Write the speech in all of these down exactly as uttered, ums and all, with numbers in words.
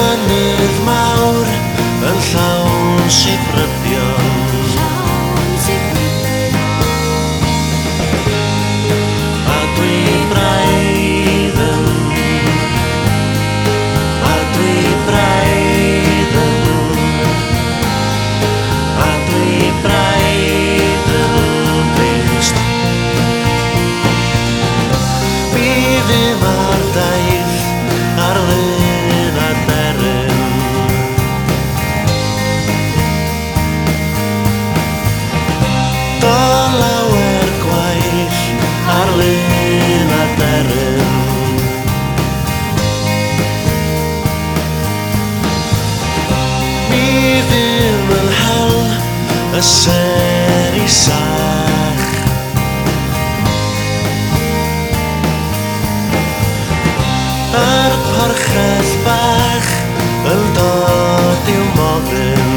mynydd mawr yn llawn sibryddion. A dwi braidd yn, a dwi braidd yn, a dwi braidd yn drist. Mi ddim ar daith ar lun aderyn. Do lawer gwaith ar lun aderyn. Mi ddim yn hel y ser i sach. Yr porchedd bach yn dod i'w mofyn.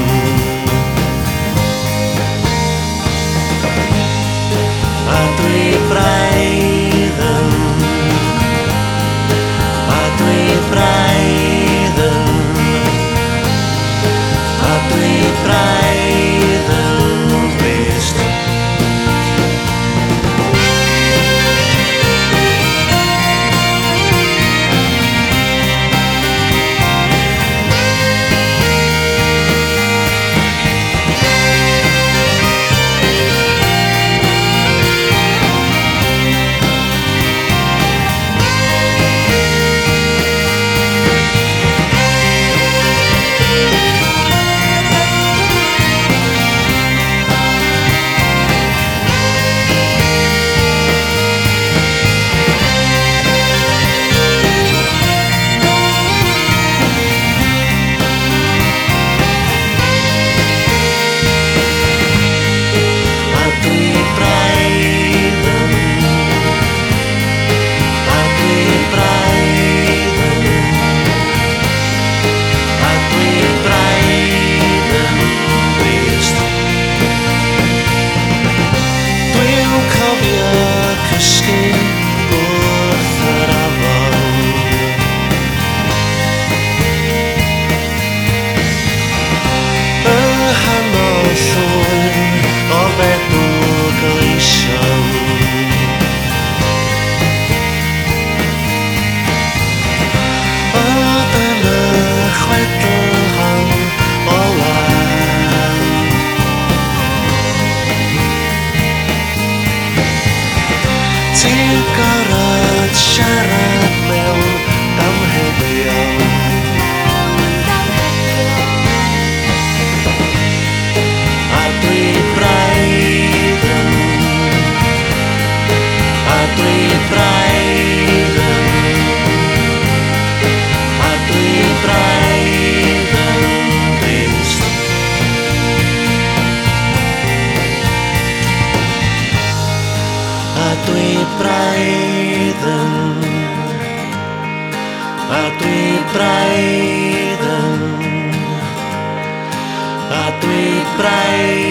A dwi braidd yn, a dwi braidd yn, a dwi braidd yn drist. Ti'n gorfod siarad mewn damhegion. A dwi braidd yn, a dwi braidd yn, a dwi braidd yn drist. A dwi braidd yn, a dwi braidd yn, a dwi braidd